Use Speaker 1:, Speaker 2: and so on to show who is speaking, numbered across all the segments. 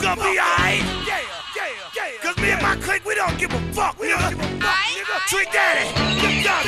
Speaker 1: gonna be alright. Cause me and my clique, we don't give a fuck, nigga. Trick Daddy, Lil Jon.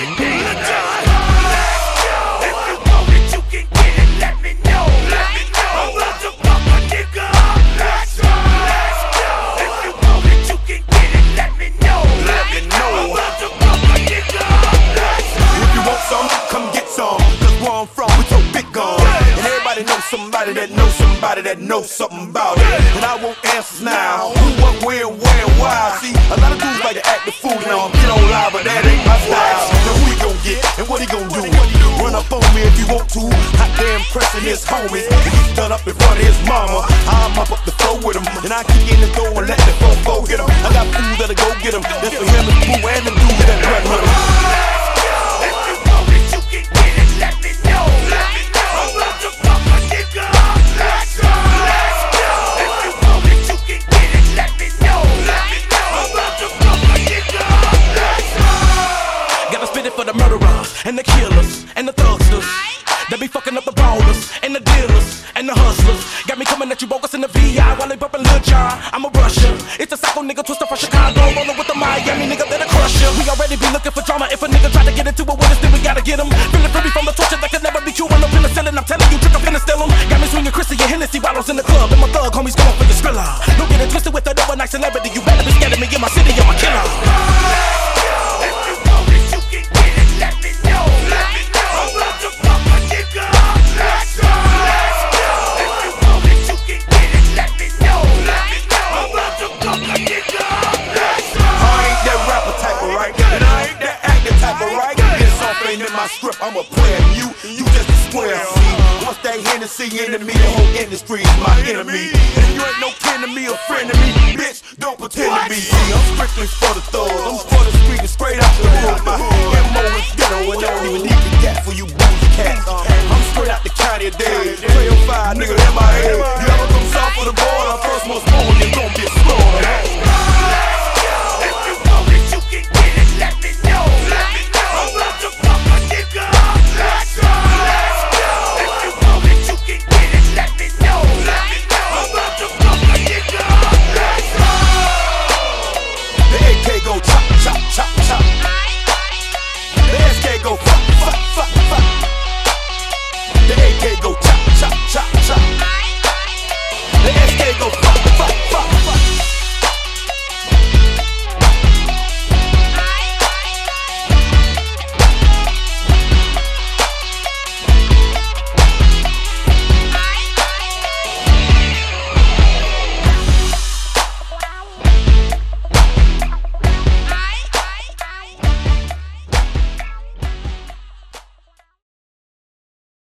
Speaker 1: If you want it, you can get it, let me know. I'm about to fuck a nigga up. Let's go. If you want it, you can get it, let me know. I'm about to fuck a nigga up.
Speaker 2: If you want some, come get some. Cause where I'm from, we so big gun. And everybody knows somebody that knows somebody that knows something about it. And I want answers now. Who, what, where, and why? See, a lot of dudes like to act the fool now. Get on live, but that ain't my style. Now who he gon' get and what he gon' do? Run up on me if you want to. Hot damn pressing his homies. He's done up in front of his mama. I'm up the floor with him. And I kick in the door and let the fofo get him. I got fools that'll go get him. That's for him and Pooh and the dude that run with him.
Speaker 1: If you want it, you can get it, let me know. I'm about to fuck a nigga up. Let's go. If you want it, you can get it, let me know. I'm about to fuck a nigga up. Let's go.
Speaker 3: Gotta spit it for the murderers and the killers and the thugsters. They be fucking up the ballers and the dealers and the hustlers. Got me coming at you bogus in the VI while they bumpin' Lil Jon. I'm a Russia. It's a psycho nigga twister from Chicago, rollin' with the Miami nigga that'll crush ya. We already be looking for drama. If a nigga try to get into it with us, then we gotta get him. Feelin' free from the torture that can never be cured. No penicillin, I'm telling you, trick, I'm finna steal him. Got me swinging Chrissy and Hennessy bottles in the club, and my thug homies going for your Skrilla. Don't get it twisted with that overnight celebrity. You better be scared of me in my city, I'm a killer.
Speaker 1: If you want it, you can get it, let me know. I'm about to fuck a nigga up. Let's go. If you want it, you can get it, let me know. I'm about to fuck a nigga up. Let's go.
Speaker 2: I ain't that rapper type of right, and I ain't that actor type of right. This off ain't in my script, I'm a player. You just a square. See, once that Hennessy into me, the whole industry is my enemy. And you ain't no kin to me or friend to me, bitch. Don't pretend to be. See, I'm strictly for the thugs. I'm for the street and straight out the hood. My MO is ghetto, and I don't even need the gat for you booty cats. I'm straight out the county of Dade. 305, nigga, MIA. You ever come south of the border? First most born, you're gon' get slaughtered.